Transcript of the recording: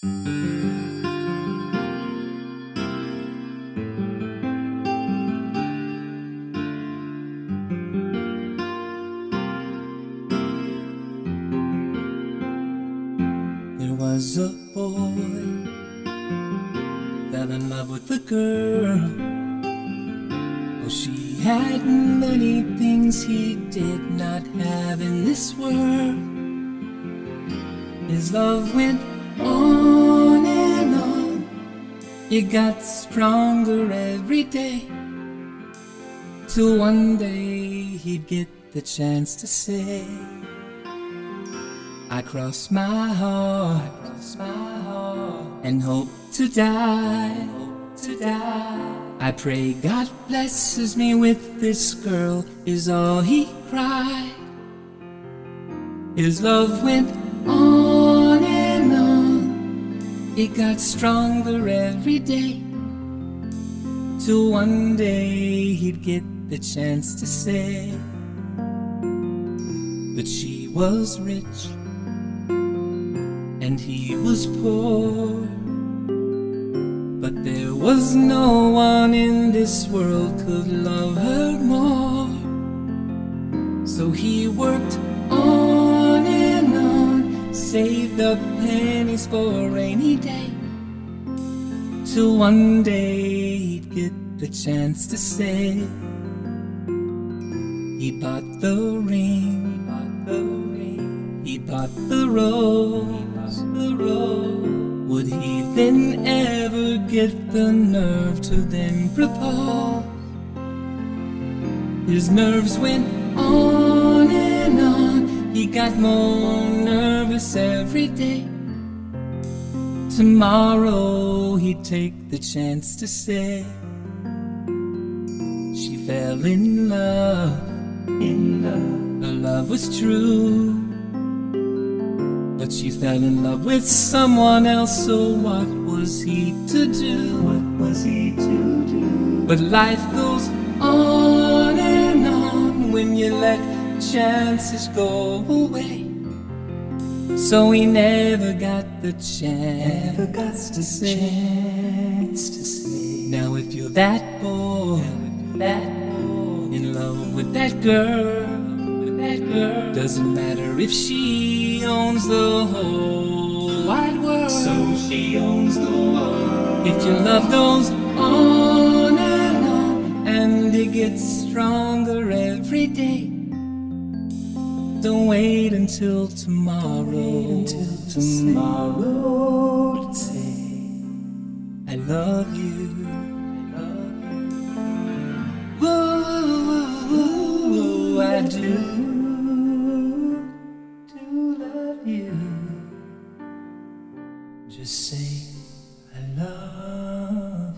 There was a boy, fell in love with a girl. Oh, she had many things he did not have in this world. His love went on and on. It got stronger every day, till one day he'd get the chance to say, I cross my heart and hope to die. I pray God blesses me with this girl, is all he cried. His love went on and on. It got stronger every day, till one day he'd get the chance to say that she was rich and he was poor, but there was no one in this world could love her more. So he worked on and on, saved up pennies for a rainy day, till one day he'd get the chance to say, he bought the ring, he bought the rose. Would he then ever get the nerve to then propose? His nerves went on and on. He got more nervous every day. Tomorrow he'd take the chance to say, she fell in love, her love was true, but she fell in love with someone else. So what was he to do? But life goes on and on when you let chances go away. So he never got the chance to say. Now if you're that boy, in love with that girl, doesn't matter if she owns the whole wide world. So she owns the world. If your love goes on and on, and it gets stronger every day, don't wait until tomorrow. To say, I love you. Whoa, I do love you. Just say I love